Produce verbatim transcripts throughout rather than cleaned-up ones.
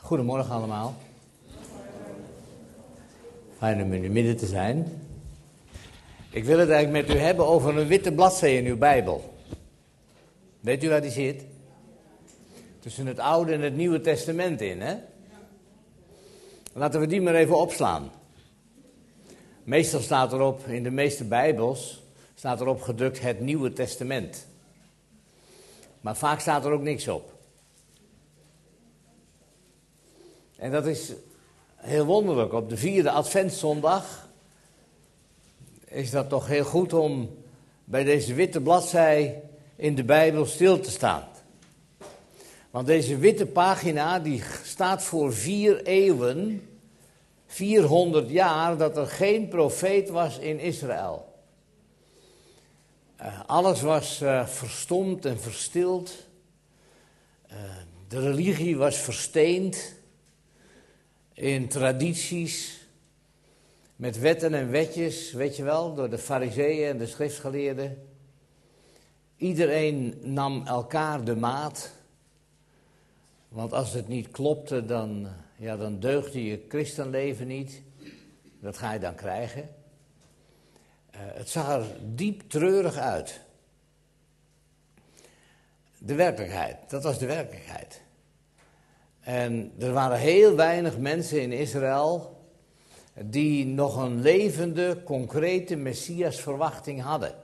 Goedemorgen allemaal. Fijn om in uw midden te zijn. Ik wil het eigenlijk met u hebben over een witte bladzij in uw Bijbel. Weet u waar die zit? Tussen het Oude en het Nieuwe Testament in, hè? Laten we die maar even opslaan. Meestal staat erop, in de meeste Bijbels, staat erop gedrukt het Nieuwe Testament. Maar vaak staat er ook niks op. En dat is heel wonderlijk. Op de vierde Adventszondag is dat toch heel goed om bij deze witte bladzij in de Bijbel stil te staan. Want deze witte pagina die staat voor vier eeuwen, vierhonderd jaar, dat er geen profeet was in Israël. Uh, alles was uh, verstomd en verstild. Uh, de religie was versteend in tradities, met wetten en wetjes, weet je wel, door de farizeeën en de schriftgeleerden. Iedereen nam elkaar de maat, want als het niet klopte, dan, ja, dan deugde je christenleven niet. Dat ga je dan krijgen. Uh, het zag er diep treurig uit. De werkelijkheid, dat was de werkelijkheid. En er waren heel weinig mensen in Israël die nog een levende, concrete Messiasverwachting hadden.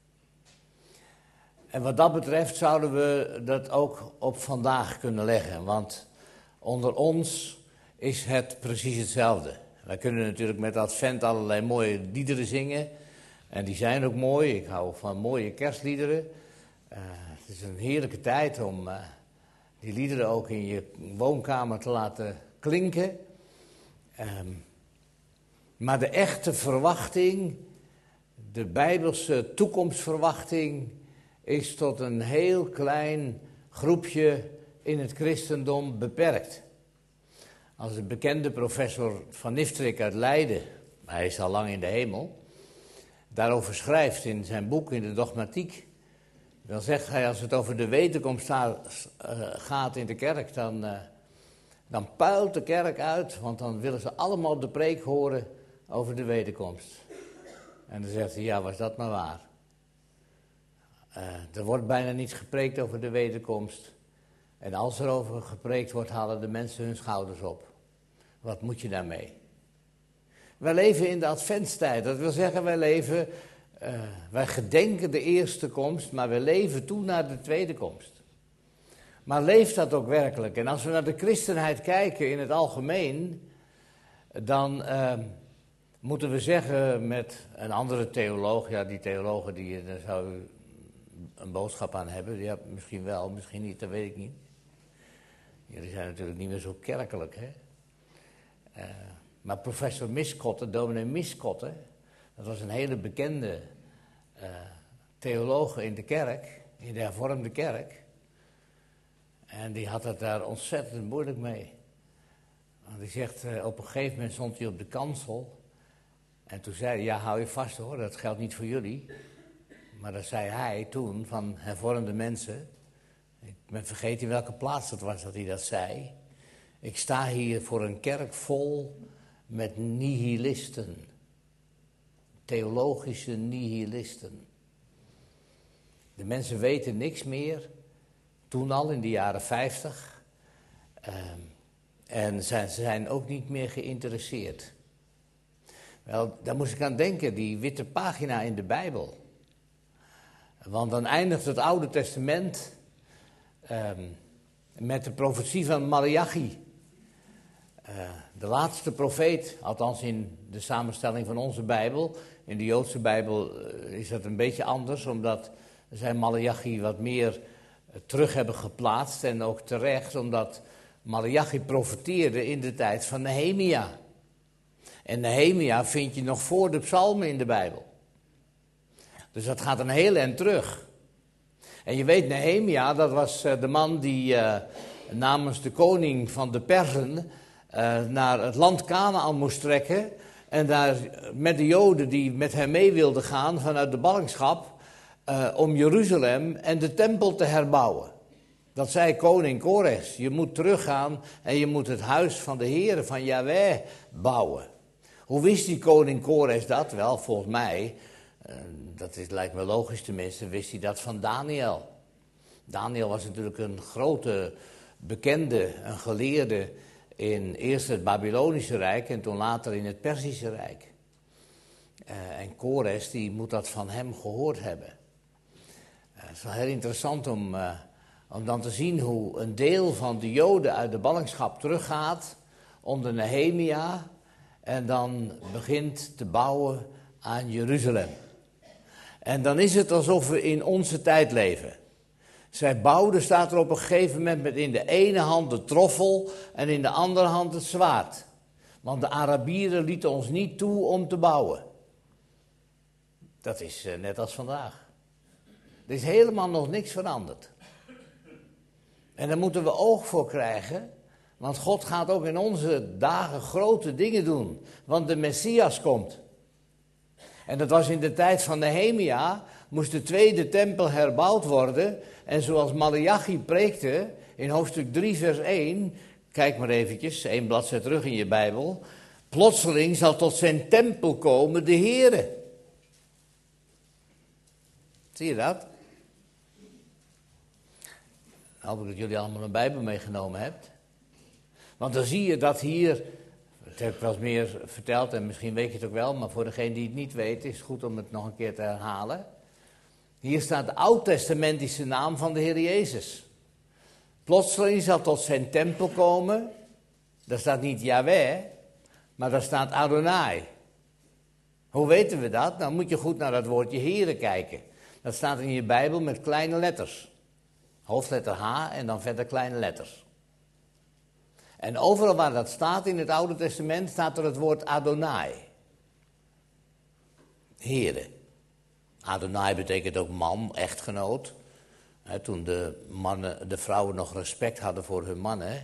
En wat dat betreft zouden we dat ook op vandaag kunnen leggen, want onder ons is het precies hetzelfde. Wij kunnen natuurlijk met Advent allerlei mooie liederen zingen, en die zijn ook mooi. Ik hou van mooie kerstliederen. Uh, het is een heerlijke tijd om uh, die liederen ook in je woonkamer te laten klinken. Um, maar de echte verwachting, de Bijbelse toekomstverwachting, is tot een heel klein groepje in het christendom beperkt. Als de bekende professor Van Niftrik uit Leiden, hij is al lang in de hemel, daarover schrijft in zijn boek in de dogmatiek, dan zegt hij, als het over de wederkomst gaat in de kerk, dan, uh, dan puilt de kerk uit, want dan willen ze allemaal de preek horen over de wederkomst. En dan zegt hij, ja, was dat maar waar. Uh, er wordt bijna niet gepreekt over de wederkomst. En als er over gepreekt wordt, halen de mensen hun schouders op. Wat moet je daarmee? Wij leven in de adventstijd. Dat wil zeggen, wij leven, uh, wij gedenken de eerste komst, maar we leven toe naar de tweede komst. Maar leeft dat ook werkelijk? En als we naar de christenheid kijken in het algemeen, dan uh, moeten we zeggen met een andere theoloog, ja, die theologen, die, daar zou u een boodschap aan hebben, ja, misschien wel, misschien niet, dat weet ik niet. Jullie zijn natuurlijk niet meer zo kerkelijk, hè. Uh, maar professor Miskotte, dominee Miskotte, dat was een hele bekende uh, theoloog in de kerk, in de hervormde kerk. En die had het daar ontzettend moeilijk mee. Want die zegt, uh, op een gegeven moment stond hij op de kansel. En toen zei hij, ja, hou je vast hoor, dat geldt niet voor jullie. Maar dat zei hij toen van hervormde mensen. Ik ben vergeten in welke plaats dat was dat hij dat zei. Ik sta hier voor een kerk vol met nihilisten. Theologische nihilisten. De mensen weten niks meer. Toen al in de jaren vijftig. Uh, en ze zijn ook niet meer geïnteresseerd. Wel, daar moest ik aan denken, die witte pagina in de Bijbel. Want dan eindigt het Oude Testament um, met de profetie van Maleachi. Uh, de laatste profeet, althans in de samenstelling van onze Bijbel. In de Joodse Bijbel uh, is dat een beetje anders, omdat zij Maleachi wat meer uh, terug hebben geplaatst. En ook terecht, omdat Maleachi profeteerde in de tijd van Nehemia. En Nehemia vind je nog voor de psalmen in de Bijbel. Dus dat gaat een heel eind terug. En je weet, Nehemia, dat was uh, de man die uh, namens de koning van de Perzen uh, naar het land Kanaan moest trekken. En daar met de Joden die met hem mee wilden gaan vanuit de ballingschap, uh, om Jeruzalem en de tempel te herbouwen. Dat zei koning Kores. Je moet teruggaan en je moet het huis van de Heere, van Yahweh, bouwen. Hoe wist die koning Kores dat? Wel, volgens mij, uh, dat is, lijkt me logisch tenminste, wist hij dat van Daniel. Daniel was natuurlijk een grote, bekende, een geleerde in eerst het Babylonische Rijk en toen later in het Perzische Rijk. Uh, en Kores, die moet dat van hem gehoord hebben. Uh, het is wel heel interessant om, uh, om dan te zien hoe een deel van de Joden uit de ballingschap teruggaat onder Nehemia en dan begint te bouwen aan Jeruzalem. En dan is het alsof we in onze tijd leven. Zij bouwden, staat er op een gegeven moment, met in de ene hand de troffel en in de andere hand het zwaard. Want de Arabieren lieten ons niet toe om te bouwen. Dat is uh, net als vandaag. Er is helemaal nog niks veranderd. En daar moeten we oog voor krijgen, want God gaat ook in onze dagen grote dingen doen. Want de Messias komt. En dat was in de tijd van Nehemia, moest de tweede tempel herbouwd worden. En zoals Maleachi preekte in hoofdstuk drie vers één, kijk maar eventjes, één bladzijde terug in je Bijbel. Plotseling zal tot zijn tempel komen de Heere. Zie je dat? Nou, hoop ik dat jullie allemaal een Bijbel meegenomen hebt. Want dan zie je dat hier, dat heb ik wel eens meer verteld en misschien weet je het ook wel, maar voor degene die het niet weet is het goed om het nog een keer te herhalen. Hier staat de oud-testamentische naam van de Heer Jezus. Plotseling zal tot zijn tempel komen, daar staat niet Yahweh, maar daar staat Adonai. Hoe weten we dat? Nou moet je goed naar dat woordje Heere kijken. Dat staat in je Bijbel met kleine letters. Hoofdletter H en dan verder kleine letters. En overal waar dat staat in het Oude Testament staat er het woord Adonai. Heere. Adonai betekent ook man, echtgenoot. He, toen de, mannen, de vrouwen nog respect hadden voor hun mannen.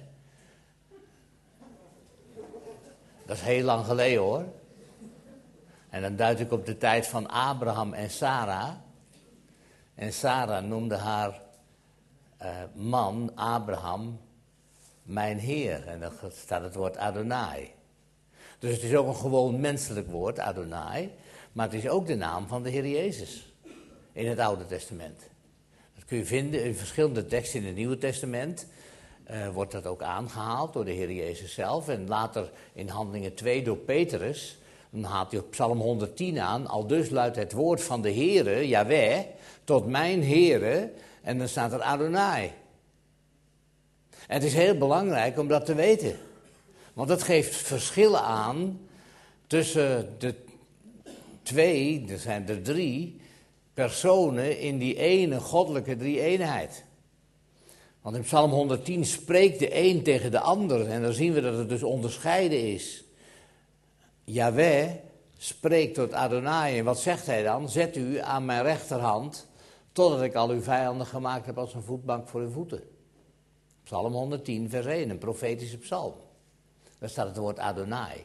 Dat is heel lang geleden hoor. En dan duid ik op de tijd van Abraham en Sarah. En Sarah noemde haar uh, man, Abraham, mijn Heer. En dan staat het woord Adonai. Dus het is ook een gewoon menselijk woord, Adonai. Maar het is ook de naam van de Heer Jezus. In het Oude Testament. Dat kun je vinden in verschillende teksten in het Nieuwe Testament. Uh, wordt dat ook aangehaald door de Heer Jezus zelf. En later in Handelingen twee door Petrus. Dan haalt hij op Psalm honderdtien aan. Aldus luidt het woord van de Heere, Yahweh, tot mijn Heere. En dan staat er Adonai. En het is heel belangrijk om dat te weten. Want dat geeft verschillen aan tussen de twee, er zijn er drie, personen in die ene goddelijke drie-eenheid. Want in Psalm honderdtien spreekt de een tegen de ander. En dan zien we dat het dus onderscheiden is. Yahweh spreekt tot Adonai. En wat zegt hij dan? Zet u aan mijn rechterhand, totdat ik al uw vijanden gemaakt heb als een voetbank voor uw voeten. Psalm honderdtien vers één, een profetische psalm. Daar staat het woord Adonai.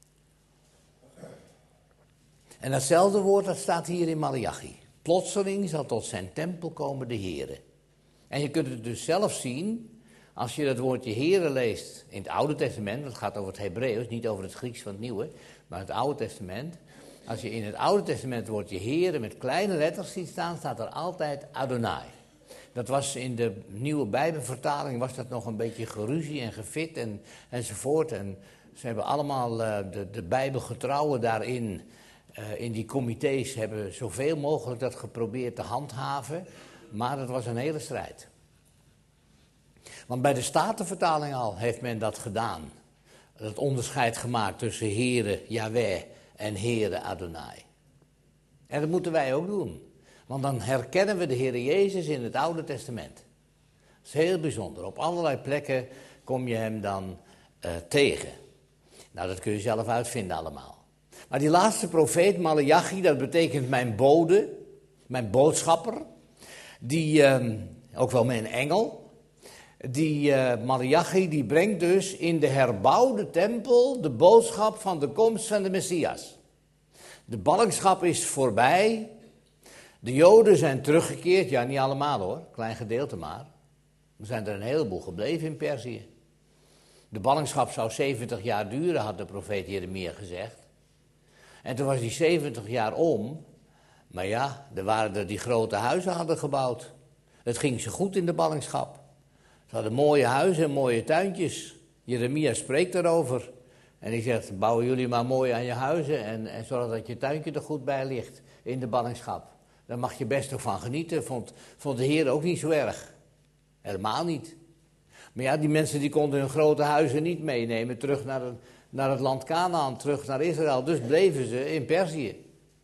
En datzelfde woord dat staat hier in Maleachi. Plotseling zal tot zijn tempel komen de Heere. En je kunt het dus zelf zien, als je dat woordje Heere leest in het Oude Testament, dat gaat over het Hebreeuws, niet over het Grieks van het Nieuwe, maar het Oude Testament. Als je in het Oude Testament het woordje Heere met kleine letters ziet staan, staat er altijd Adonai. Dat was in de nieuwe Bijbelvertaling, was dat nog een beetje geruzie en gefit en, enzovoort. En ze hebben allemaal uh, de, de Bijbelgetrouwen daarin, uh, in die comité's, hebben zoveel mogelijk dat geprobeerd te handhaven. Maar dat was een hele strijd. Want bij de Statenvertaling al heeft men dat gedaan. Het onderscheid gemaakt tussen Heere Yahweh en Heere Adonai. En dat moeten wij ook doen. Want dan herkennen we de Heer Jezus in het Oude Testament. Dat is heel bijzonder. Op allerlei plekken kom je hem dan uh, tegen. Nou, dat kun je zelf uitvinden allemaal. Maar die laatste profeet, Maleachi, dat betekent mijn bode, mijn boodschapper. Die, uh, ook wel mijn engel. Die uh, Maleachi, die brengt dus in de herbouwde tempel de boodschap van de komst van de Messias. De ballingschap is voorbij. De Joden zijn teruggekeerd, ja niet allemaal hoor, klein gedeelte maar. Er zijn er een heleboel gebleven in Perzië. De ballingschap zou zeventig jaar duren, had de profeet Jeremia gezegd. En toen was die zeventig jaar om. Maar ja, er waren er die grote huizen hadden gebouwd. Het ging ze goed in de ballingschap. Ze hadden mooie huizen en mooie tuintjes. Jeremia spreekt erover. En hij zegt, bouwen jullie maar mooi aan je huizen en, en zorg dat je tuintje er goed bij ligt in de ballingschap. Daar mag je best ook van genieten, vond, vond de Heer ook niet zo erg. Helemaal niet. Maar ja, die mensen die konden hun grote huizen niet meenemen terug naar het, naar het land Kanaan, terug naar Israël. Dus bleven ze in Perzië.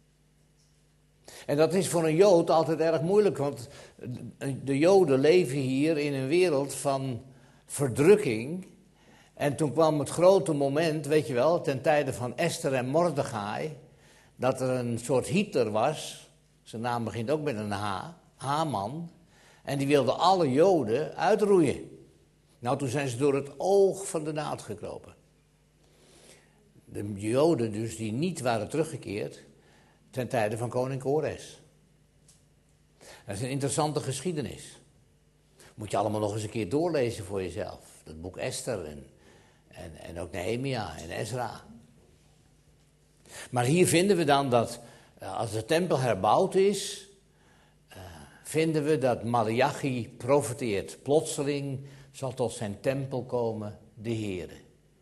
En dat is voor een Jood altijd erg moeilijk, want de Joden leven hier in een wereld van verdrukking. En toen kwam het grote moment, weet je wel, ten tijde van Esther en Mordechai, dat er een soort Hitler was, zijn naam begint ook met een H, Haman, en die wilde alle Joden uitroeien. Nou, toen zijn ze door het oog van de naald gekropen. De Joden dus die niet waren teruggekeerd ten tijde van koning Kores. Dat is een interessante geschiedenis. Moet je allemaal nog eens een keer doorlezen voor jezelf. Dat boek Esther en, en, en ook Nehemia en Ezra. Maar hier vinden we dan dat als de tempel herbouwd is, uh, vinden we dat Maleachi profeteert. Plotseling zal tot zijn tempel komen de Heere.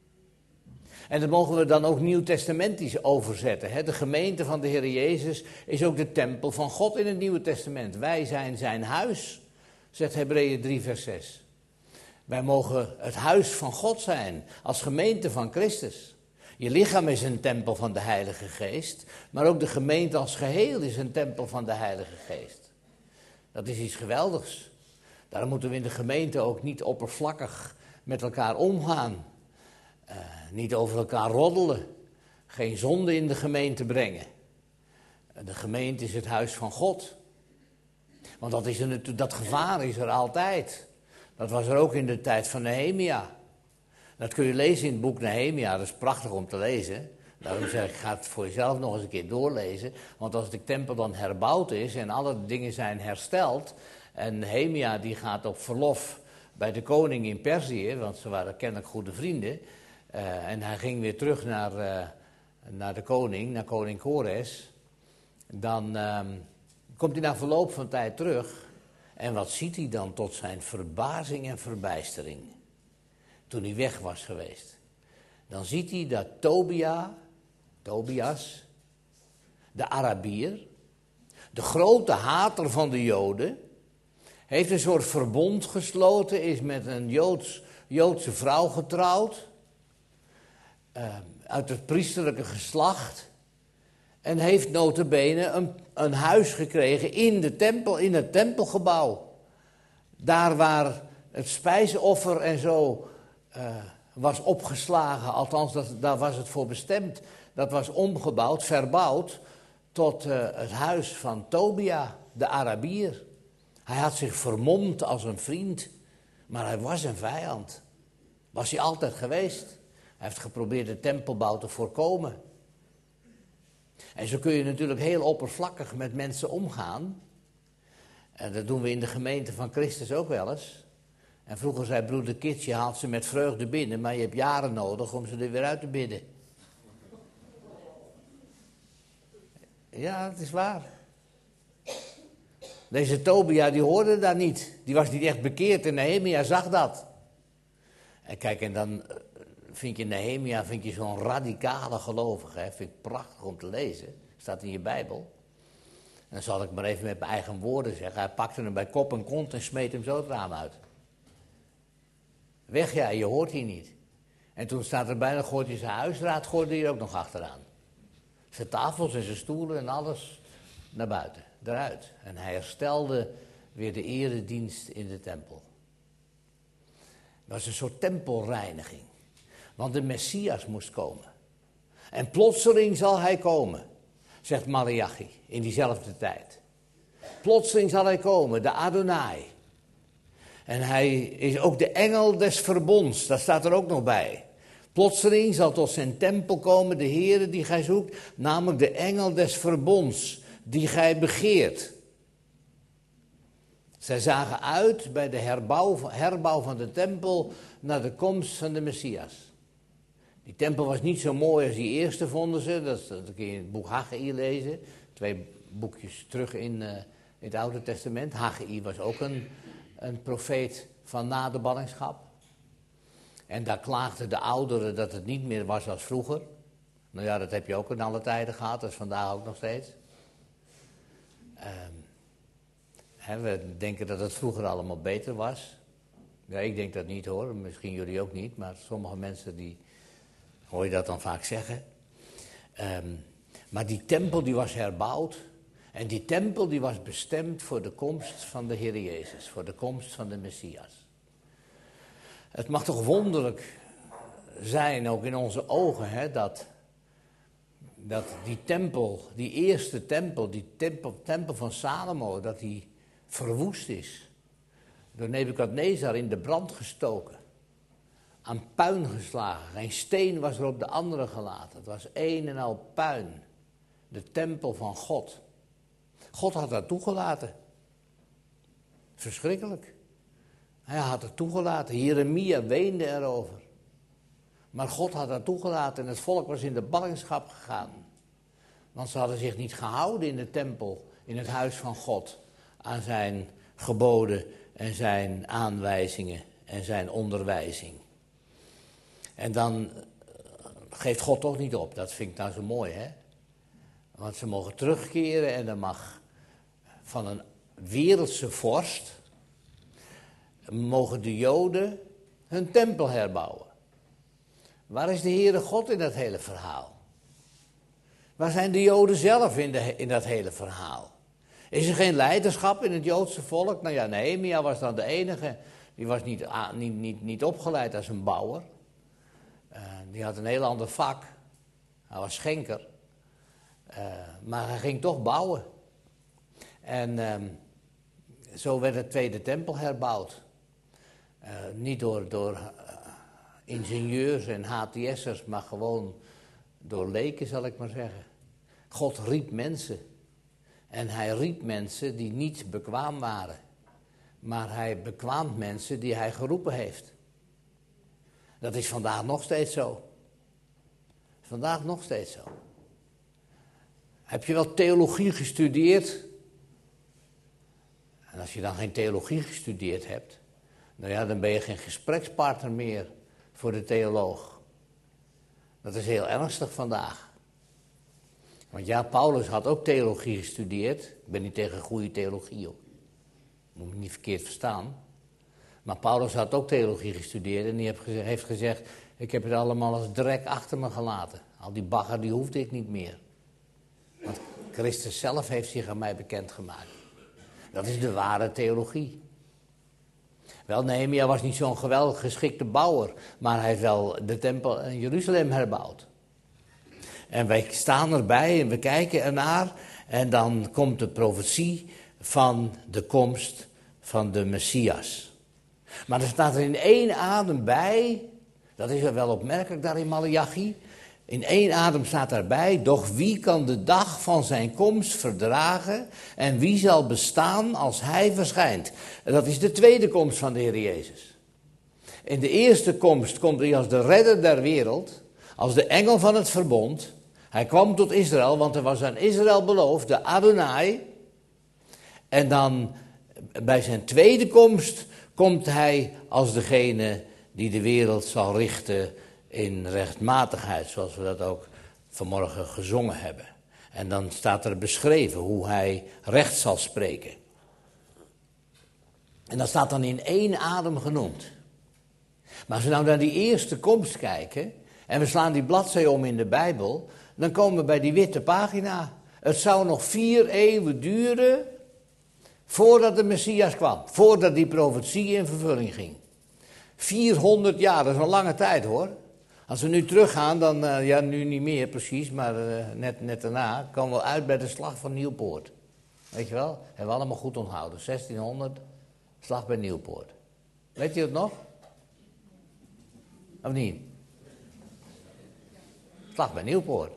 En dat mogen we dan ook nieuwtestamentisch overzetten. Hè? De gemeente van de Heer Jezus is ook de tempel van God in het Nieuwe Testament. Wij zijn zijn huis, zegt Hebreeën drie vers zes. Wij mogen het huis van God zijn, als gemeente van Christus. Je lichaam is een tempel van de Heilige Geest, maar ook de gemeente als geheel is een tempel van de Heilige Geest. Dat is iets geweldigs. Daarom moeten we in de gemeente ook niet oppervlakkig met elkaar omgaan. Uh, niet over elkaar roddelen. Geen zonde in de gemeente brengen. De gemeente is het huis van God. Want dat, is er natuurlijk, dat gevaar is er altijd. Dat was er ook in de tijd van Nehemia. Dat kun je lezen in het boek Nehemia. Dat is prachtig om te lezen. Daarom zeg ik, ga het voor jezelf nog eens een keer doorlezen. Want als de tempel dan herbouwd is en alle dingen zijn hersteld. En Nehemia die gaat op verlof bij de koning in Perzië. Want ze waren kennelijk goede vrienden. Uh, en hij ging weer terug naar, uh, naar de koning, naar koning Kores. Dan uh, komt hij na verloop van tijd terug. En wat ziet hij dan tot zijn verbazing en verbijstering? Toen hij weg was geweest. Dan ziet hij dat Tobia, Tobias, de Arabier, de grote hater van de Joden, heeft een soort verbond gesloten, is met een Joods, Joodse vrouw getrouwd. Uh, uit het priesterlijke geslacht. En heeft nota bene een, een huis gekregen in de tempel, in het tempelgebouw. Daar waar het spijsoffer en zo uh, was opgeslagen, althans dat, daar was het voor bestemd. Dat was omgebouwd, verbouwd tot uh, het huis van Tobia, de Arabier. Hij had zich vermomd als een vriend, maar hij was een vijand. Was hij altijd geweest. Hij heeft geprobeerd de tempelbouw te voorkomen. En zo kun je natuurlijk heel oppervlakkig met mensen omgaan. En dat doen we in de gemeente van Christus ook wel eens. En vroeger zei broeder Kits, je haalt ze met vreugde binnen, maar je hebt jaren nodig om ze er weer uit te bidden. Ja, dat is waar. Deze Tobia, die hoorde dat niet. Die was niet echt bekeerd en Nehemia zag dat. En kijk, en dan vind je Nehemia, vind je zo'n radicale gelovige. Hè? Vind ik prachtig om te lezen. Staat in je Bijbel. En dan zal ik maar even met mijn eigen woorden zeggen. Hij pakte hem bij kop en kont en smeet hem zo het raam uit. Weg, ja, je hoort hier niet. En toen staat er bijna, gooit hij zijn huisraad, gooide hij er ook nog achteraan. Zijn tafels en zijn stoelen en alles naar buiten, eruit. En hij herstelde weer de eredienst in de tempel. Dat was een soort tempelreiniging. Want de Messias moest komen. En plotseling zal hij komen, zegt Maleachi in diezelfde tijd. Plotseling zal hij komen, de Adonai. En hij is ook de engel des verbonds, dat staat er ook nog bij. Plotseling zal tot zijn tempel komen de Heere die gij zoekt, namelijk de engel des verbonds die gij begeert. Zij zagen uit bij de herbouw, herbouw van de tempel naar de komst van de Messias. Die tempel was niet zo mooi als die eerste, vonden ze. Dat, dat kun je in het boek Haggai lezen. Twee boekjes terug in, uh, in het Oude Testament. Haggai was ook een, een profeet van na de ballingschap. En daar klaagden de ouderen dat het niet meer was als vroeger. Nou ja, dat heb je ook in alle tijden gehad. Dat is vandaag ook nog steeds. Um, hè, we denken dat het vroeger allemaal beter was. Ja, ik denk dat niet hoor. Misschien jullie ook niet. Maar sommige mensen die... hoor je dat dan vaak zeggen. Um, maar die tempel die was herbouwd. En die tempel die was bestemd voor de komst van de Heer Jezus. Voor de komst van de Messias. Het mag toch wonderlijk zijn, ook in onze ogen, hè, dat, dat die tempel, die eerste tempel, die tempel, tempel van Salomo, dat die verwoest is. Door Nebukadnezar in de brand gestoken. Aan puin geslagen. Geen steen was er op de andere gelaten. Het was een en al puin. De tempel van God. God had dat toegelaten. Verschrikkelijk. Hij had het toegelaten. Jeremia weende erover. Maar God had dat toegelaten en het volk was in de ballingschap gegaan. Want ze hadden zich niet gehouden in de tempel, in het huis van God. Aan zijn geboden en zijn aanwijzingen en zijn onderwijzing. En dan geeft God toch niet op. Dat vind ik nou zo mooi, hè. Want ze mogen terugkeren en dan mag van een wereldse vorst... mogen de Joden hun tempel herbouwen. Waar is de Heere God in dat hele verhaal? Waar zijn de Joden zelf in, de, in dat hele verhaal? Is er geen leiderschap in het Joodse volk? Nou ja, Nehemia was dan de enige. Die was niet, niet, niet, niet opgeleid als een bouwer. Uh, die had een heel ander vak. Hij was schenker. Uh, maar hij ging toch bouwen. En uh, zo werd de tweede tempel herbouwd. Uh, niet door, door uh, ingenieurs en H T S'ers, maar gewoon door leken, zal ik maar zeggen. God riep mensen. En hij riep mensen die niet bekwaam waren. Maar hij bekwaamt mensen die hij geroepen heeft. Dat is vandaag nog steeds zo. Vandaag nog steeds zo. Heb je wel theologie gestudeerd? En als je dan geen theologie gestudeerd hebt... nou ja, dan ben je geen gesprekspartner meer voor de theoloog. Dat is heel ernstig vandaag. Want ja, Paulus had ook theologie gestudeerd. Ik ben niet tegen goede theologie, hoor. Moet me niet verkeerd verstaan. Maar Paulus had ook theologie gestudeerd en die heeft gezegd... ik heb het allemaal als drek achter me gelaten. Al die bagger, die hoefde ik niet meer. Want Christus zelf heeft zich aan mij bekendgemaakt. Dat is de ware theologie. Wel, Nehemia was niet zo'n geweldig geschikte bouwer, maar hij heeft wel de tempel in Jeruzalem herbouwd. En wij staan erbij en we kijken ernaar en dan komt de profetie van de komst van de Messias. Maar er staat er in één adem bij, dat is wel opmerkelijk daar in Maleachi, in één adem staat daarbij, doch wie kan de dag van zijn komst verdragen en wie zal bestaan als hij verschijnt? En dat is de tweede komst van de Heer Jezus. In de eerste komst komt hij als de redder der wereld, als de engel van het verbond. Hij kwam tot Israël, want er was aan Israël beloofd, de Adonai. En dan bij zijn tweede komst komt hij als degene die de wereld zal richten in rechtmatigheid, zoals we dat ook vanmorgen gezongen hebben. En dan staat er beschreven hoe hij recht zal spreken. En dat staat dan in één adem genoemd. Maar als we nou naar die eerste komst kijken, en we slaan die bladzij om in de Bijbel, dan komen we bij die witte pagina. Het zou nog vier eeuwen duren voordat de Messias kwam, voordat die profetie in vervulling ging. vierhonderd jaar, dat is een lange tijd, hoor. Als we nu teruggaan, dan, uh, ja, nu niet meer precies, maar uh, net, net daarna, komen we uit bij de slag van Nieuwpoort. Weet je wel? Hebben we allemaal goed onthouden. zestienhonderd, slag bij Nieuwpoort. Weet je het nog? Of niet? Slag bij Nieuwpoort.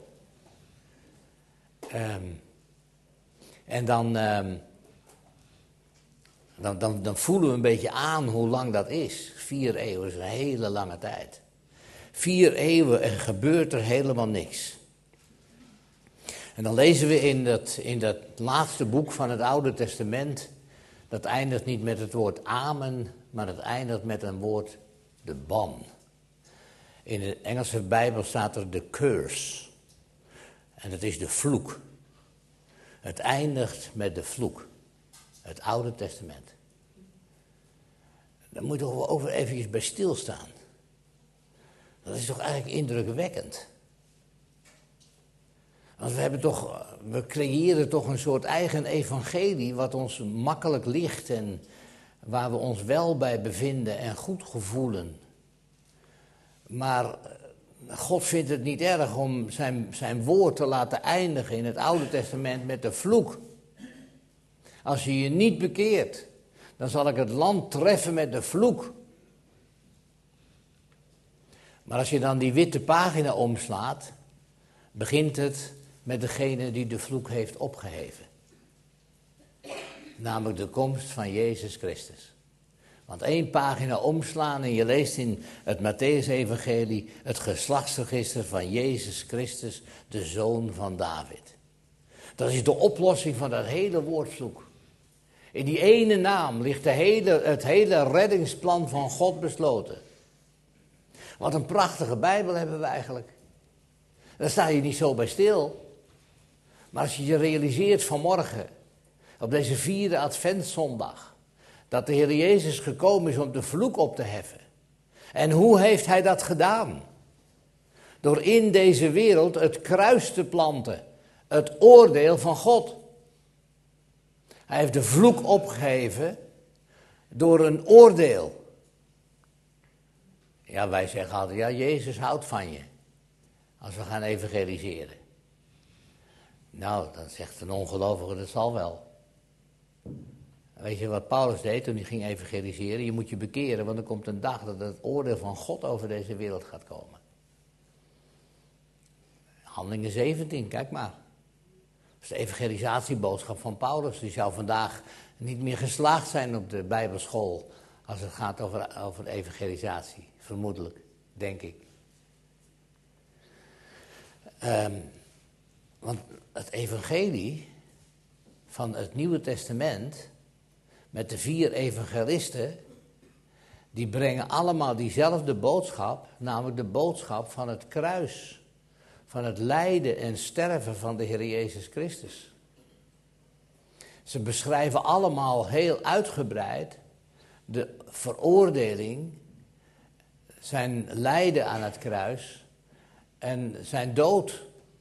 Um, en dan, um, Dan, dan, dan voelen we een beetje aan hoe lang dat is. Vier eeuwen is een hele lange tijd. Vier eeuwen en gebeurt er helemaal niks. En dan lezen we in dat, in dat laatste boek van het Oude Testament, dat eindigt niet met het woord amen, maar het eindigt met een woord de ban. In de Engelse Bijbel staat er de curse. En dat is de vloek. Het eindigt met de vloek. Het Oude Testament. Daar moet je toch wel over even bij stilstaan. Dat is toch eigenlijk indrukwekkend. Want we hebben toch, we creëren toch een soort eigen evangelie wat ons makkelijk ligt en waar we ons wel bij bevinden en goed gevoelen. Maar God vindt het niet erg om zijn, zijn woord te laten eindigen in het Oude Testament met de vloek. Als je je niet bekeert, dan zal ik het land treffen met de vloek. Maar als je dan die witte pagina omslaat, begint het met degene die de vloek heeft opgeheven. Namelijk de komst van Jezus Christus. Want één pagina omslaan en je leest in het Mattheüs-evangelie het geslachtsregister van Jezus Christus, de zoon van David. Dat is de oplossing van dat hele woordvloek. In die ene naam ligt de hele, het hele reddingsplan van God besloten. Wat een prachtige Bijbel hebben we eigenlijk. Daar sta je niet zo bij stil. Maar als je je realiseert vanmorgen, op deze vierde adventszondag, dat de Heer Jezus gekomen is om de vloek op te heffen. En hoe heeft hij dat gedaan? Door in deze wereld het kruis te planten, het oordeel van God. Hij heeft de vloek opgeheven door een oordeel. Ja, wij zeggen altijd, ja, Jezus houdt van je. Als we gaan evangeliseren. Nou, dan zegt een ongelovige, dat zal wel. Weet je wat Paulus deed toen hij ging evangeliseren? Je moet je bekeren, want er komt een dag dat het oordeel van God over deze wereld gaat komen. Handelingen zeventien, kijk maar. Dat is de evangelisatieboodschap van Paulus. Die zou vandaag niet meer geslaagd zijn op de Bijbelschool als het gaat over, over evangelisatie. Vermoedelijk, denk ik. Um, want het evangelie van het Nieuwe Testament met de vier evangelisten, die brengen allemaal diezelfde boodschap, namelijk de boodschap van het kruis, van het lijden en sterven van de Heer Jezus Christus. Ze beschrijven allemaal heel uitgebreid de veroordeling, zijn lijden aan het kruis en zijn dood.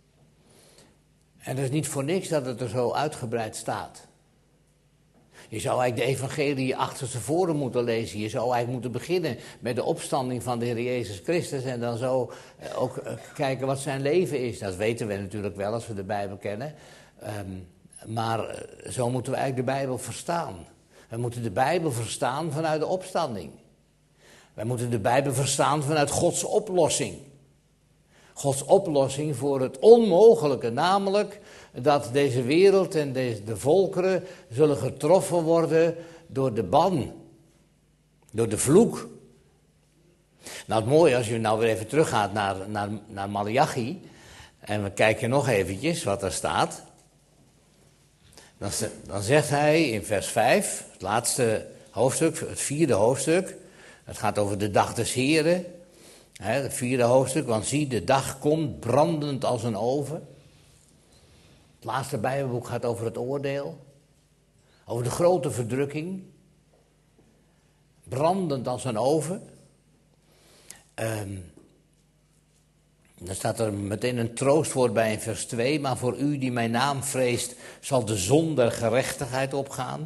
En dat is niet voor niks dat het er zo uitgebreid staat. Je zou eigenlijk de evangelie achterstevoren moeten lezen. Je zou eigenlijk moeten beginnen met de opstanding van de Heer Jezus Christus en dan zo ook kijken wat zijn leven is. Dat weten we natuurlijk wel als we de Bijbel kennen. Um, maar zo moeten we eigenlijk de Bijbel verstaan. We moeten de Bijbel verstaan vanuit de opstanding. Wij moeten de Bijbel verstaan vanuit Gods oplossing. Gods oplossing voor het onmogelijke, namelijk dat deze wereld en deze, de volkeren zullen getroffen worden door de ban, door de vloek. Nou, het mooie als je nou weer even teruggaat naar, naar, naar Maleachi en we kijken nog eventjes wat er staat. Dan, dan zegt hij in vers vijf, het laatste hoofdstuk, het vierde hoofdstuk, het gaat over de dag des Heren. He, het vierde hoofdstuk, want zie, de dag komt brandend als een oven. Het laatste Bijbelboek gaat over het oordeel. Over de grote verdrukking. Brandend als een oven. Um, dan staat er meteen een troostwoord bij in vers twee. Maar voor u die mijn naam vreest, zal de zon der gerechtigheid opgaan.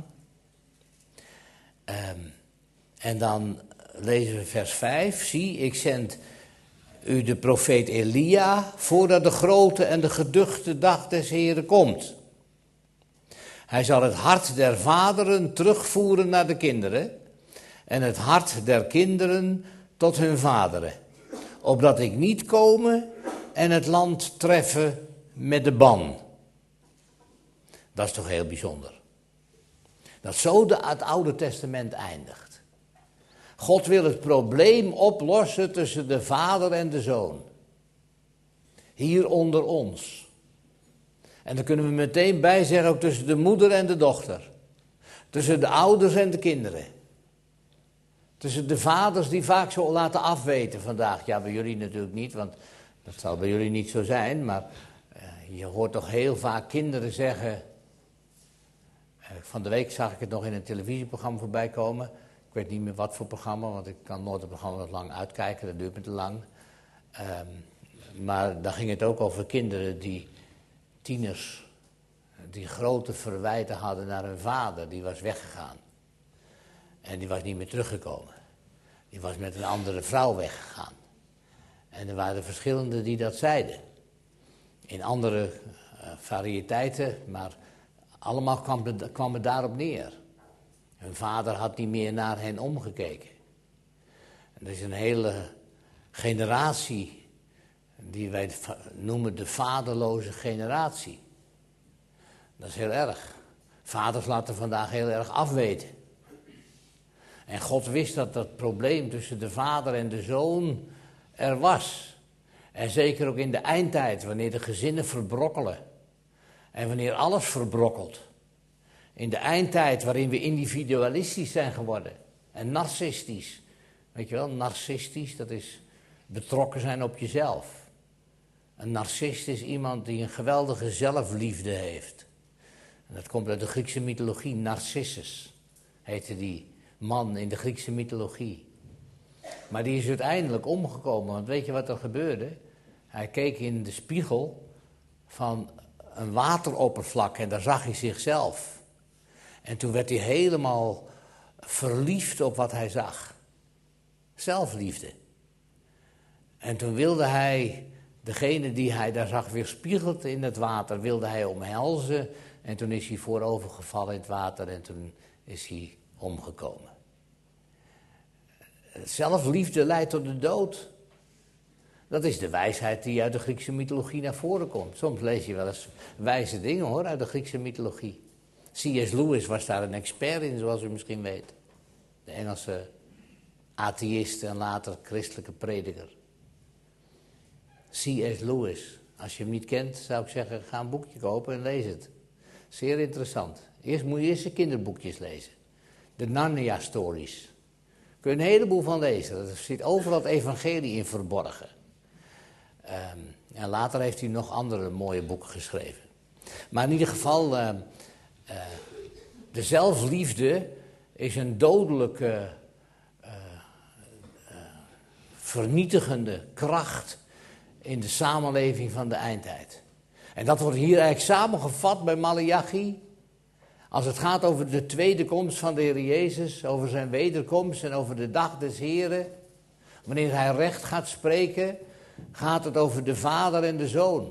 Um, en dan lezen we vers vijf. Zie, ik zend u de profeet Elia voordat de grote en de geduchte dag des Heren komt. Hij zal het hart der vaderen terugvoeren naar de kinderen en het hart der kinderen tot hun vaderen. Opdat ik niet komen en het land treffen met de ban. Dat is toch heel bijzonder. Dat zo de, het Oude Testament eindigt. God wil het probleem oplossen tussen de vader en de zoon. Hier onder ons. En dan kunnen we meteen bij zeggen ook tussen de moeder en de dochter. Tussen de ouders en de kinderen. Tussen de vaders die vaak zo laten afweten vandaag. Ja, bij jullie natuurlijk niet, want dat zal bij jullie niet zo zijn. Maar uh, je hoort toch heel vaak kinderen zeggen. Uh, van de week zag ik het nog in een televisieprogramma voorbij komen. Ik weet niet meer wat voor programma, want ik kan nooit een programma wat lang uitkijken. Dat duurt me te lang. Um, maar dan ging het ook over kinderen die, tieners, die grote verwijten hadden naar hun vader. Die was weggegaan. En die was niet meer teruggekomen. Die was met een andere vrouw weggegaan. En er waren verschillende die dat zeiden. In andere uh, variëteiten, maar allemaal kwam het, kwam het daarop neer. Hun vader had niet meer naar hen omgekeken. En er is een hele generatie die wij noemen de vaderloze generatie. Dat is heel erg. Vaders laten vandaag heel erg afweten. En God wist dat dat probleem tussen de vader en de zoon er was. En zeker ook in de eindtijd, wanneer de gezinnen verbrokkelen. En wanneer alles verbrokkelt. In de eindtijd waarin we individualistisch zijn geworden. En narcistisch. Weet je wel, narcistisch, dat is betrokken zijn op jezelf. Een narcist is iemand die een geweldige zelfliefde heeft. En dat komt uit de Griekse mythologie. Narcissus heette die man in de Griekse mythologie. Maar die is uiteindelijk omgekomen. Want weet je wat er gebeurde? Hij keek in de spiegel van een wateroppervlak en daar zag hij zichzelf. En toen werd hij helemaal verliefd op wat hij zag. Zelfliefde. En toen wilde hij, degene die hij daar zag weerspiegeld in het water, wilde hij omhelzen. En toen is hij voorovergevallen in het water en toen is hij omgekomen. Zelfliefde leidt tot de dood. Dat is de wijsheid die uit de Griekse mythologie naar voren komt. Soms lees je wel eens wijze dingen hoor, uit de Griekse mythologie. C S Lewis was daar een expert in, zoals u misschien weet. De Engelse atheïst en later christelijke prediker. C S Lewis. Als je hem niet kent, zou ik zeggen, ga een boekje kopen en lees het. Zeer interessant. Eerst moet je eerst de kinderboekjes lezen. De Narnia Stories. Kun je een heleboel van lezen. Er zit overal het evangelie in verborgen. Um, en later heeft hij nog andere mooie boeken geschreven. Maar in ieder geval, uh, uh, de zelfliefde is een dodelijke, uh, uh, vernietigende kracht in de samenleving van de eindtijd. En dat wordt hier eigenlijk samengevat bij Maleachi. Als het gaat over de tweede komst van de Heer Jezus, over zijn wederkomst en over de dag des Heren. Wanneer hij recht gaat spreken, gaat het over de vader en de zoon.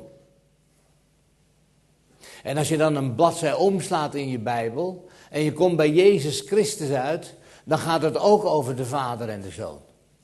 En als je dan een bladzij omslaat in je Bijbel en je komt bij Jezus Christus uit, dan gaat het ook over de vader en de zoon.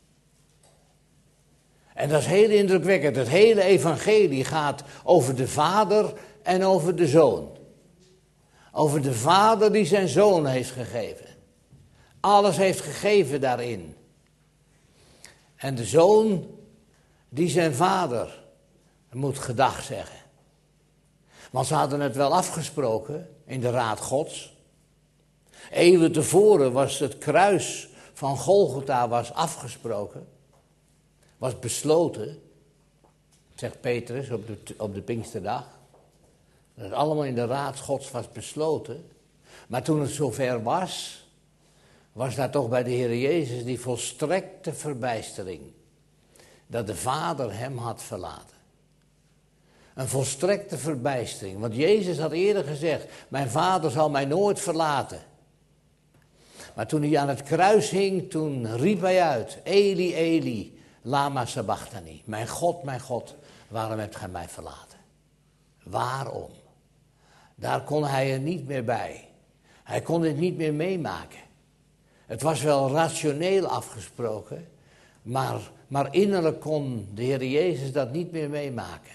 En dat is heel indrukwekkend. Het hele evangelie gaat over de vader en over de zoon. Over de vader die zijn zoon heeft gegeven. Alles heeft gegeven daarin. En de zoon die zijn vader moet gedag zeggen. Want ze hadden het wel afgesproken in de raad Gods. Eeuwen tevoren was het kruis van Golgotha was afgesproken. Was besloten, zegt Petrus op de, op de Pinksterdag. Dat het allemaal in de raad Gods was besloten. Maar toen het zover was, was daar toch bij de Heer Jezus die volstrekte verbijstering. Dat de Vader hem had verlaten. Een volstrekte verbijstering. Want Jezus had eerder gezegd, mijn Vader zal mij nooit verlaten. Maar toen hij aan het kruis hing, toen riep hij uit, Eli, Eli, lama sabachthani. Mijn God, mijn God, waarom hebt gij mij verlaten? Waarom? Daar kon hij er niet meer bij. Hij kon het niet meer meemaken. Het was wel rationeel afgesproken, maar, maar innerlijk kon de Heer Jezus dat niet meer meemaken.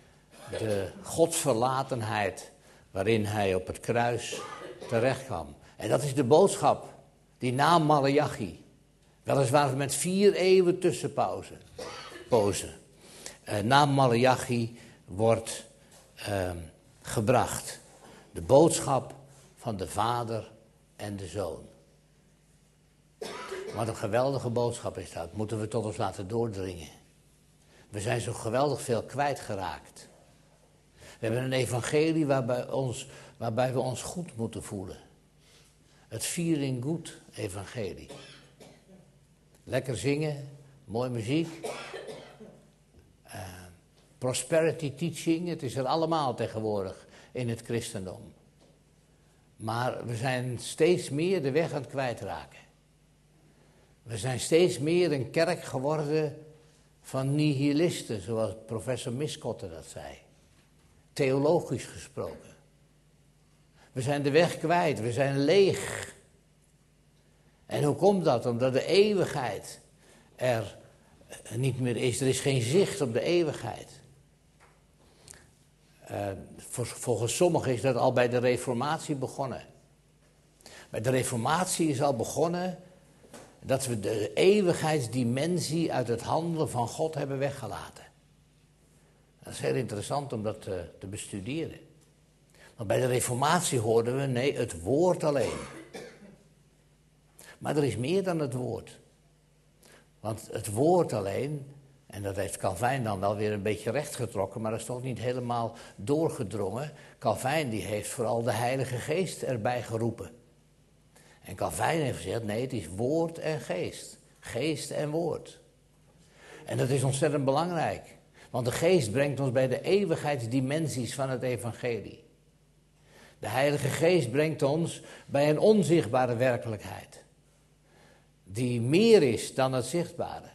De godsverlatenheid waarin hij op het kruis terecht kwam. En dat is de boodschap, die na Maleachi, weliswaar met vier eeuwen tussenpauze, pozen, uh, na Maleachi wordt uh, gebracht. De boodschap van de Vader en de Zoon. Wat een geweldige boodschap is dat, moeten we tot ons laten doordringen. We zijn zo geweldig veel kwijtgeraakt. We hebben een evangelie waarbij, ons, waarbij we ons goed moeten voelen. Het feeling good evangelie. Lekker zingen, mooie muziek. Uh, prosperity teaching, het is er allemaal tegenwoordig in het christendom. Maar we zijn steeds meer de weg aan het kwijtraken. We zijn steeds meer een kerk geworden van nihilisten, zoals professor Miskotter dat zei. Theologisch gesproken. We zijn de weg kwijt, we zijn leeg. En hoe komt dat? Omdat de eeuwigheid er niet meer is. Er is geen zicht op de eeuwigheid. Uh, volgens sommigen is dat al bij de Reformatie begonnen. Bij de Reformatie is al begonnen dat we de eeuwigheidsdimensie uit het handelen van God hebben weggelaten. Dat is heel interessant om dat te, te bestuderen. Want bij de Reformatie hoorden we, nee, het woord alleen. Maar er is meer dan het woord. Want het woord alleen, en dat heeft Calvijn dan wel weer een beetje rechtgetrokken, maar dat is toch niet helemaal doorgedrongen. Calvijn die heeft vooral de Heilige Geest erbij geroepen. En Calvijn heeft gezegd, nee, het is woord en geest. Geest en woord. En dat is ontzettend belangrijk. Want de geest brengt ons bij de eeuwigheidsdimensies van het evangelie. De Heilige Geest brengt ons bij een onzichtbare werkelijkheid. Die meer is dan het zichtbare.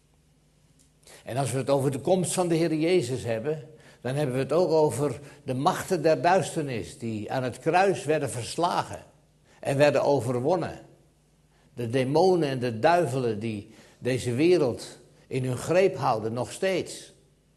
En als we het over de komst van de Heer Jezus hebben, dan hebben we het ook over de machten der duisternis die aan het kruis werden verslagen en werden overwonnen. De demonen en de duivelen die deze wereld in hun greep houden, nog steeds.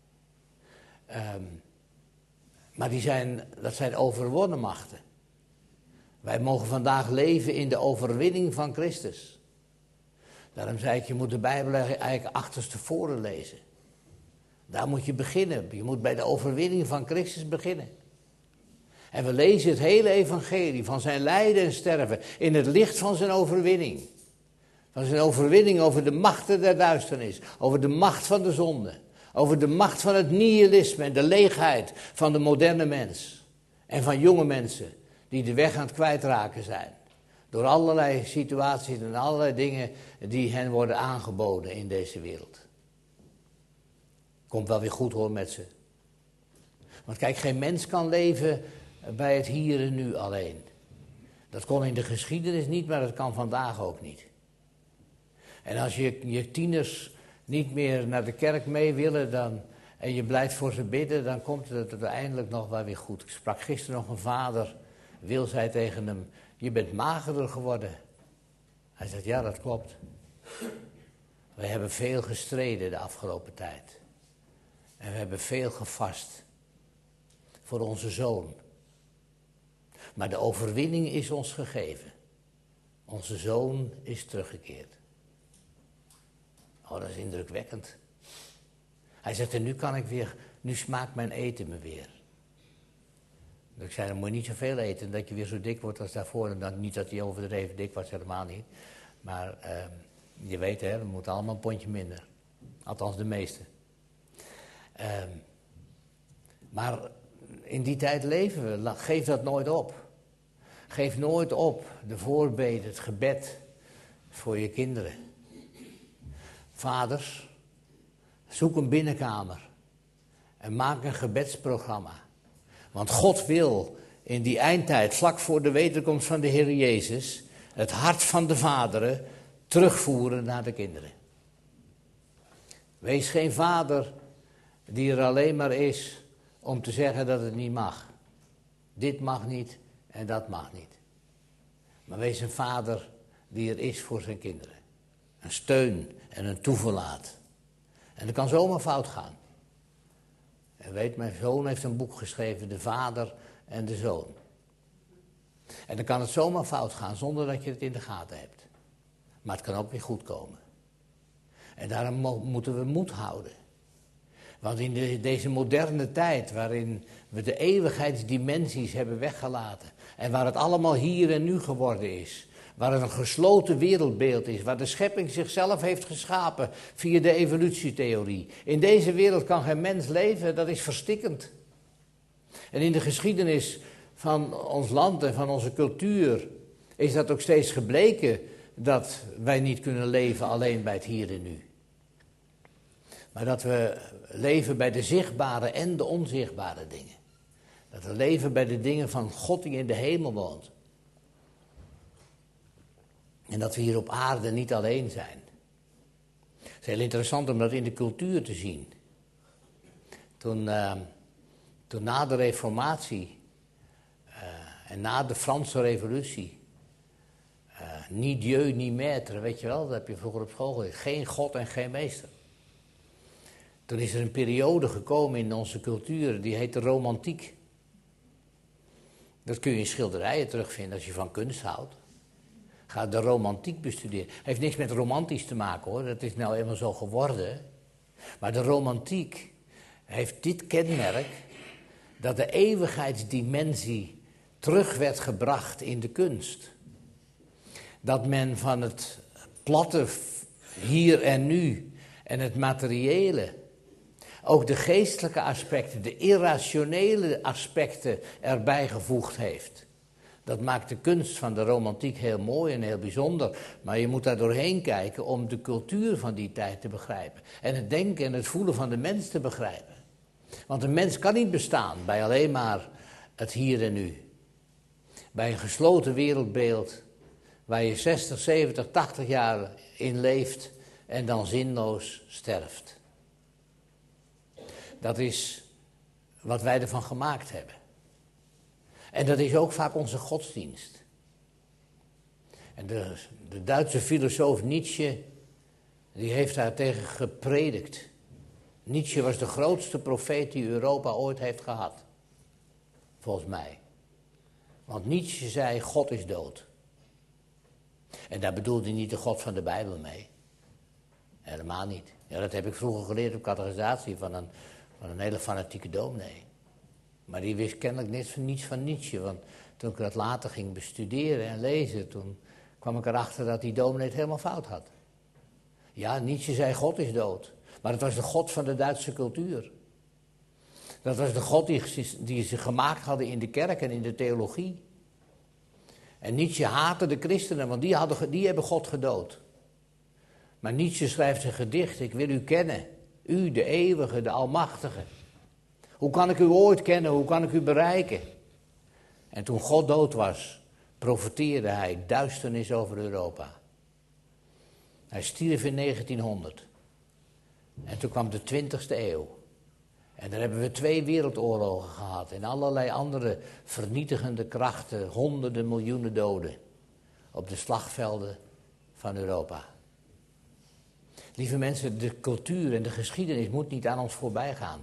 Um, maar die zijn, dat zijn overwonnen machten. Wij mogen vandaag leven in de overwinning van Christus. Daarom zei ik, je moet de Bijbel eigenlijk achterstevoren lezen. Daar moet je beginnen. Je moet bij de overwinning van Christus beginnen. En we lezen het hele evangelie van zijn lijden en sterven in het licht van zijn overwinning. Van zijn overwinning over de machten der duisternis, over de macht van de zonde, over de macht van het nihilisme en de leegheid van de moderne mens. En van jonge mensen die de weg aan het kwijtraken zijn. Door allerlei situaties en allerlei dingen die hen worden aangeboden in deze wereld. Komt wel weer goed hoor met ze. Want kijk, geen mens kan leven bij het hier en nu alleen. Dat kon in de geschiedenis niet, maar dat kan vandaag ook niet. En als je, je tieners niet meer naar de kerk mee willen dan, en je blijft voor ze bidden, dan komt het uiteindelijk nog wel weer goed. Ik sprak gisteren nog een vader, Wil zei tegen hem, je bent magerder geworden. Hij zegt, ja dat klopt. We hebben veel gestreden de afgelopen tijd. En we hebben veel gevast voor onze zoon. Maar de overwinning is ons gegeven. Onze zoon is teruggekeerd. Oh, dat is indrukwekkend. Hij zegt, en nu kan ik weer, nu smaakt mijn eten me weer. Ik zei, dan moet je niet zoveel eten, dat je weer zo dik wordt als daarvoor. En dan niet dat hij overdreven dik was, helemaal niet. Maar uh, je weet, hè, we moeten allemaal een pondje minder. Althans de meeste. Uh, maar in die tijd leven we, geef dat nooit op. Geef nooit op de voorbeden, het gebed voor je kinderen. Vaders, zoek een binnenkamer en maak een gebedsprogramma. Want God wil in die eindtijd, vlak voor de wederkomst van de Heer Jezus, het hart van de vaderen terugvoeren naar de kinderen. Wees geen vader die er alleen maar is om te zeggen dat het niet mag. Dit mag niet en dat mag niet. Maar wees een vader die er is voor zijn kinderen. Een steun en een toeverlaat. En dat kan zomaar fout gaan. En weet, mijn zoon heeft een boek geschreven, De Vader en de Zoon. En dan kan het zomaar fout gaan zonder dat je het in de gaten hebt. Maar het kan ook weer goed komen. En daarom mo- moeten we moed houden. Want in de, deze moderne tijd, waarin we de eeuwigheidsdimensies hebben weggelaten, en waar het allemaal hier en nu geworden is, waar het een gesloten wereldbeeld is, waar de schepping zichzelf heeft geschapen via de evolutietheorie. In deze wereld kan geen mens leven, dat is verstikkend. En in de geschiedenis van ons land en van onze cultuur is dat ook steeds gebleken dat wij niet kunnen leven alleen bij het hier en nu. Maar dat we leven bij de zichtbare en de onzichtbare dingen. Dat we leven bij de dingen van God die in de hemel woont. En dat we hier op aarde niet alleen zijn. Het is heel interessant om dat in de cultuur te zien. Toen, uh, toen na de Reformatie uh, en na de Franse Revolutie, uh, ni Dieu, ni maître, weet je wel, dat heb je vroeger op school geleerd. Geen God en geen meester. Toen is er een periode gekomen in onze cultuur, die heet de romantiek. Dat kun je in schilderijen terugvinden als je van kunst houdt. Ga de romantiek bestuderen. Heeft niks met romantisch te maken hoor, dat is nou eenmaal zo geworden. Maar de romantiek heeft dit kenmerk, dat de eeuwigheidsdimensie terug werd gebracht in de kunst. Dat men van het platte hier en nu en het materiële, ook de geestelijke aspecten, de irrationele aspecten erbij gevoegd heeft. Dat maakt de kunst van de romantiek heel mooi en heel bijzonder. Maar je moet daar doorheen kijken om de cultuur van die tijd te begrijpen. En het denken en het voelen van de mens te begrijpen. Want een mens kan niet bestaan bij alleen maar het hier en nu. Bij een gesloten wereldbeeld waar je zestig, zeventig, tachtig jaar in leeft en dan zinloos sterft. Dat is wat wij ervan gemaakt hebben. En dat is ook vaak onze godsdienst. En de, de Duitse filosoof Nietzsche, die heeft daar tegen gepredikt. Nietzsche was de grootste profeet die Europa ooit heeft gehad. Volgens mij. Want Nietzsche zei, God is dood. En daar bedoelde hij niet de God van de Bijbel mee. Helemaal niet. Ja, dat heb ik vroeger geleerd op catechisatie van een, van een hele fanatieke dominee. Maar die wist kennelijk niets van, niets van Nietzsche. Want toen ik dat later ging bestuderen en lezen, toen kwam ik erachter dat die dominee het helemaal fout had. Ja, Nietzsche zei God is dood. Maar het was de God van de Duitse cultuur. Dat was de God die, die ze gemaakt hadden in de kerk en in de theologie. En Nietzsche haatte de christenen, want die, hadden, die hebben God gedood. Maar Nietzsche schrijft een gedicht, ik wil u kennen. U, de eeuwige, de almachtige. Hoe kan ik u ooit kennen, hoe kan ik u bereiken? En toen God dood was, profeteerde hij duisternis over Europa. Hij stierf in negentienhonderd. En toen kwam de twintigste eeuw. En daar hebben we twee wereldoorlogen gehad. En allerlei andere vernietigende krachten. Honderden miljoenen doden. Op de slagvelden van Europa. Lieve mensen, de cultuur en de geschiedenis moet niet aan ons voorbij gaan.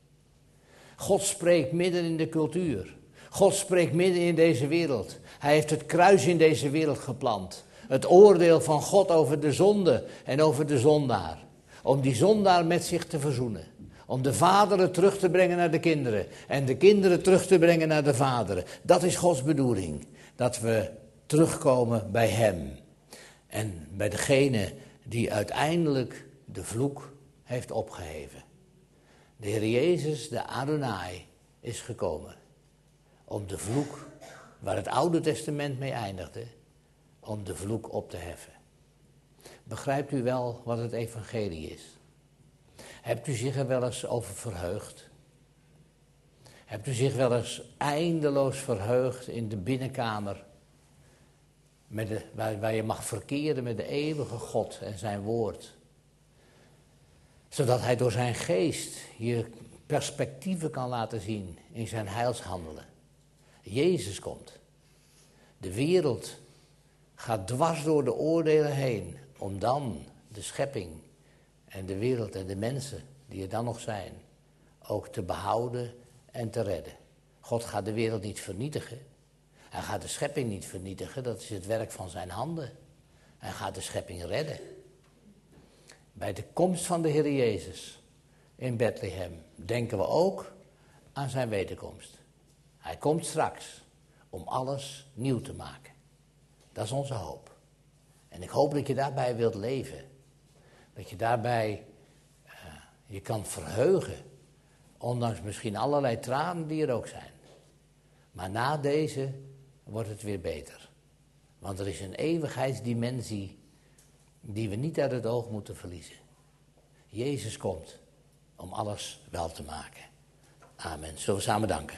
God spreekt midden in de cultuur. God spreekt midden in deze wereld. Hij heeft het kruis in deze wereld geplant. Het oordeel van God over de zonde en over de zondaar. Om die zondaar met zich te verzoenen. Om de vaderen terug te brengen naar de kinderen. En de kinderen terug te brengen naar de vaderen. Dat is Gods bedoeling. Dat we terugkomen bij hem. En bij degene die uiteindelijk de vloek heeft opgeheven. De Heer Jezus, de Adonai, is gekomen. Om de vloek, waar het Oude Testament mee eindigde, om de vloek op te heffen. Begrijpt u wel wat het evangelie is? Hebt u zich er wel eens over verheugd? Hebt u zich wel eens eindeloos verheugd in de binnenkamer, met de, waar, waar je mag verkeren met de eeuwige God en zijn woord? Zodat hij door zijn geest je perspectieven kan laten zien in zijn heilshandelen. Jezus komt. De wereld gaat dwars door de oordelen heen, om dan de schepping en de wereld en de mensen die er dan nog zijn, ook te behouden en te redden. God gaat de wereld niet vernietigen. Hij gaat de schepping niet vernietigen, dat is het werk van zijn handen. Hij gaat de schepping redden. Bij de komst van de Heer Jezus in Bethlehem denken we ook aan zijn wederkomst. Hij komt straks om alles nieuw te maken. Dat is onze hoop. En ik hoop dat je daarbij wilt leven. Dat je daarbij uh, je kan verheugen. Ondanks misschien allerlei tranen die er ook zijn. Maar na deze wordt het weer beter. Want er is een eeuwigheidsdimensie die we niet uit het oog moeten verliezen. Jezus komt om alles wel te maken. Amen. Zullen we samen danken?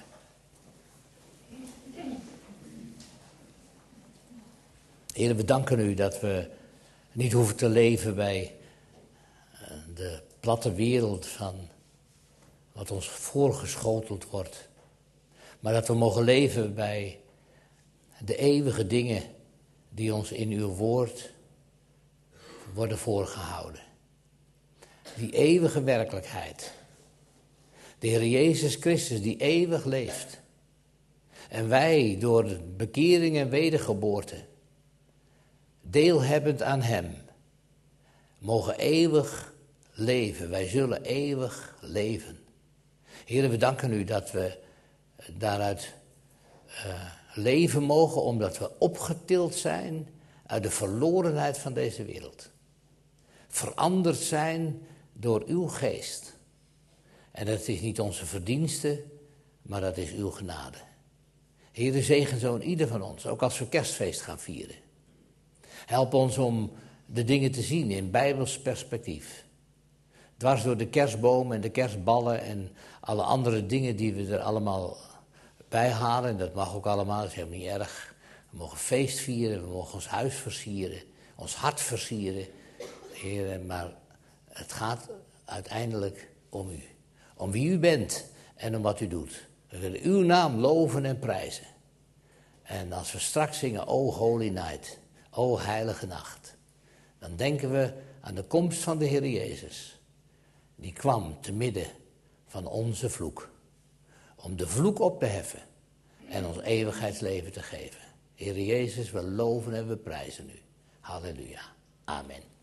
Heer, we danken u dat we niet hoeven te leven bij de platte wereld van wat ons voorgeschoteld wordt. Maar dat we mogen leven bij de eeuwige dingen die ons in uw woord worden voorgehouden. Die eeuwige werkelijkheid. De Heer Jezus Christus die eeuwig leeft. En wij door de bekering en wedergeboorte, deelhebbend aan hem, mogen eeuwig leven. Wij zullen eeuwig leven. Heer, we danken u dat we daaruit uh, leven mogen, omdat we opgetild zijn uit de verlorenheid van deze wereld. Veranderd zijn door uw geest. En dat is niet onze verdienste, maar dat is uw genade. Heer, zegen zo ieder van ons, ook als we kerstfeest gaan vieren. Help ons om de dingen te zien in bijbels perspectief. Dwars door de kerstboom en de kerstballen en alle andere dingen die we er allemaal bij halen. En dat mag ook allemaal, dat is helemaal niet erg. We mogen feest vieren, we mogen ons huis versieren, ons hart versieren. Heer, maar het gaat uiteindelijk om u. Om wie u bent en om wat u doet. We willen uw naam loven en prijzen. En als we straks zingen, O Holy Night, O Heilige Nacht, dan denken we aan de komst van de Heer Jezus. Die kwam te midden van onze vloek. Om de vloek op te heffen en ons eeuwigheidsleven te geven. Heer Jezus, we loven en we prijzen u. Halleluja. Amen.